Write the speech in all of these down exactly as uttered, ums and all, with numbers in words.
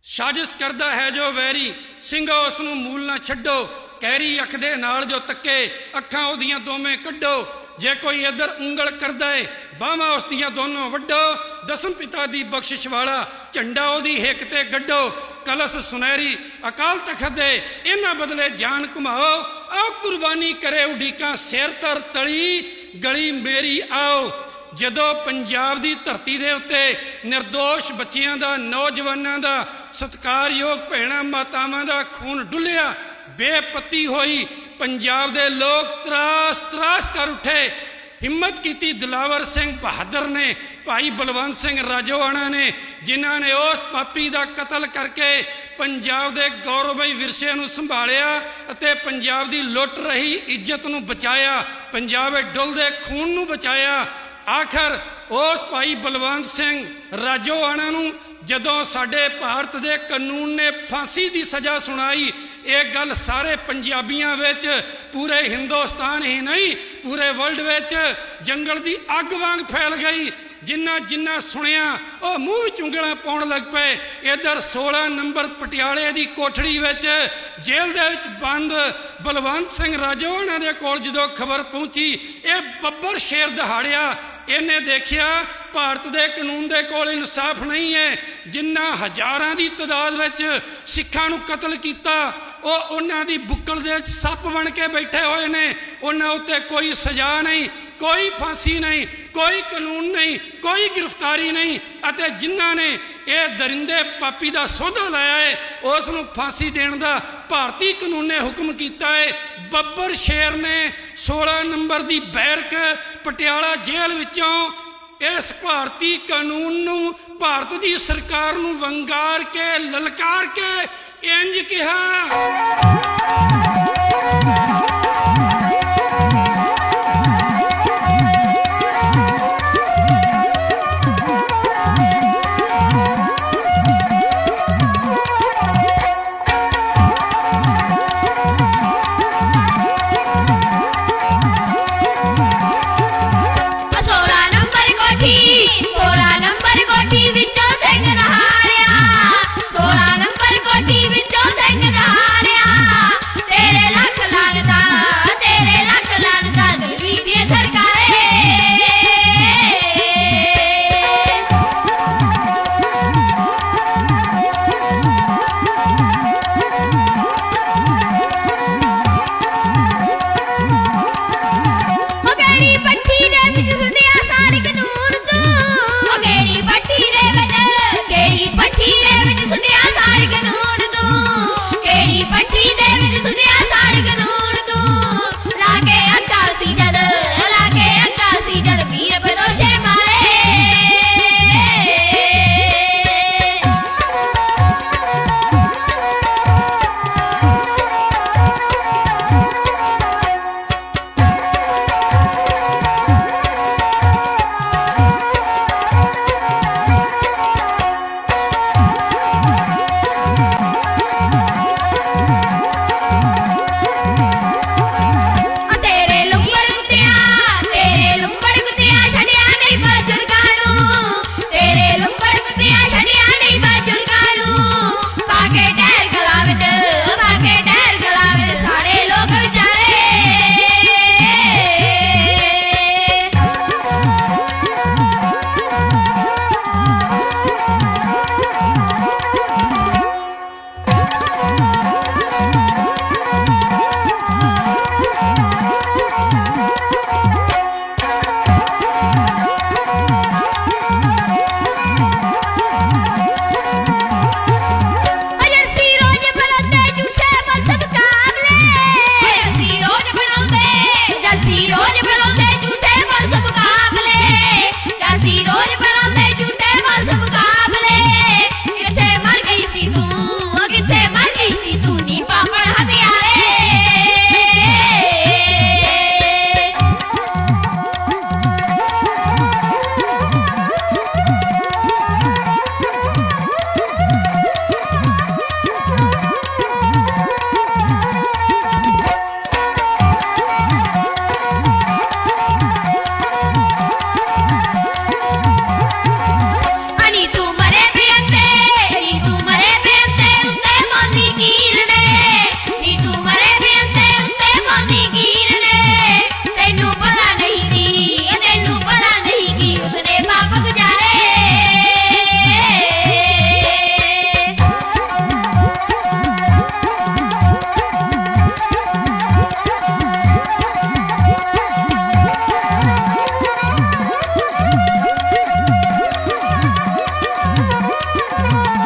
साजिश करदा है जो वैरी, ਸਿੰਘੋ ਉਸ ਨੂੰ ਮੂਲ ਨਾ ਛੱਡੋ। कैरी अख दे नाल जो तके, अखां ओदियां दोवें कड्डो। जे कोई इधर उंगल करदा है, बाहां उस दियां दोनों वड्डो। दसम पिता दी बख्शिश वाला झंडा ओदी हिक ते गड्डो। कलश सुनहरी अकाल तखत दे, इन्हां बदले जान घुमाओ। आओ कुर्बानी करे उडीकां सिर तर तली, गली मेरी आओ। जदों पंजाब दी धरती दे उत्ते निर्दोष बच्चियां दा, नौजवानां दा, सत्कारयोग भैणां मातावां दा खून डुलिया, बेपत्ती होई, पंजाब दे लोग त्रास त्रास कर उठे। हिम्मत की दिलावर सिंह बहादुर ने, भाई बलवंत सिंह राजोआणा ने, जिन्हां ने उस पापी दा कतल करके पंजाब दे गौरवमई विरसे नूं संभालिया अते पंजाब दी लुट रही इज्जत नूं बचाया, पंजाब दे डुलदे खून नूं बचाया। आखिर उस भाई बलवंत सिंह राजोआणा नूं जदों साडे भारत दे कानून ने फांसी दी सज़ा सुनाई, एक गल सारे पंजाबियों विच, पूरे हिंदुस्तान ही नहीं पूरे वर्ल्ड विच जंगल दी अग वांग फैल गई। जिन्ना जिन्ना सुनिया वह मूँह चुंगलां पाउण लग पे। इधर सोलह नंबर पटियाले दी कोठड़ी विच जेल दे विच बंद बलवंत सिंह राजोआणा दे कोल जदों खबर पहुंची, ये बब्बर शेर दहाड़िया। इन्हें देखिया भारत दे कानून दे कोल इंसाफ नहीं है। जिन्ना हजारां दी तादाद विच सिखां नूं कतल कीता, वो उन्हां दी बुक्कल दे सप बन के बैठे हुए ने। उन्हां उत्ते कोई सजा नहीं, कोई फांसी नहीं, कोई कानून नहीं, कोई गिरफ्तारी नहीं। अते जिन्हां ने यह दरिंदे पापी का सौदा लाया है, उस नूं फांसी देने का भारतीय कानून ने हुक्म किया है। बब्बर शेर ने सोलह नंबर की बैरक पटियाला जेल विचों इस भारतीय कानून नूं, भारत की सरकार नूं वंगार के ललकार के इंज कहा, तेरे लख लानता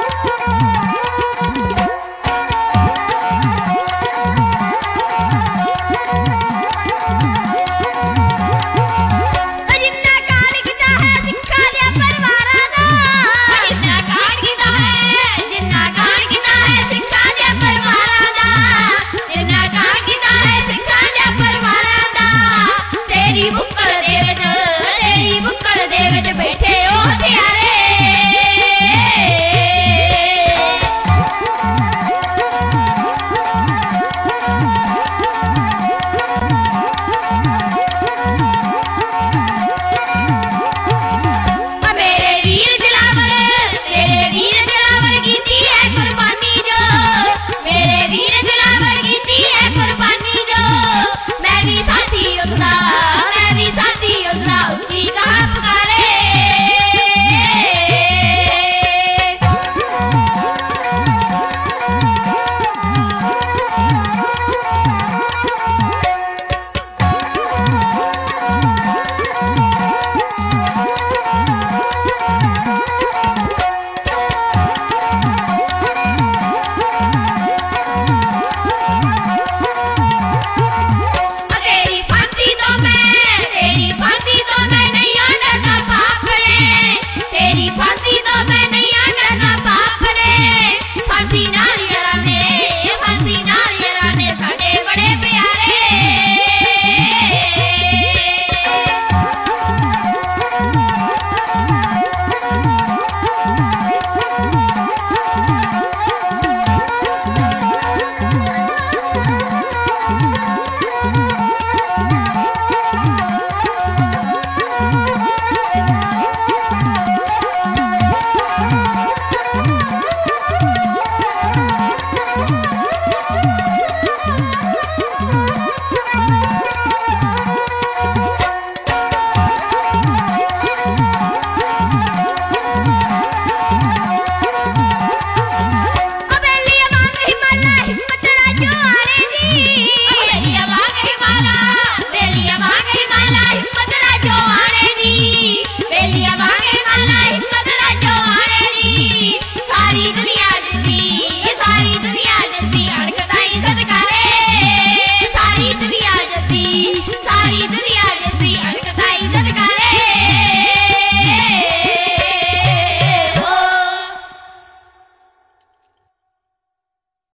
Thank you.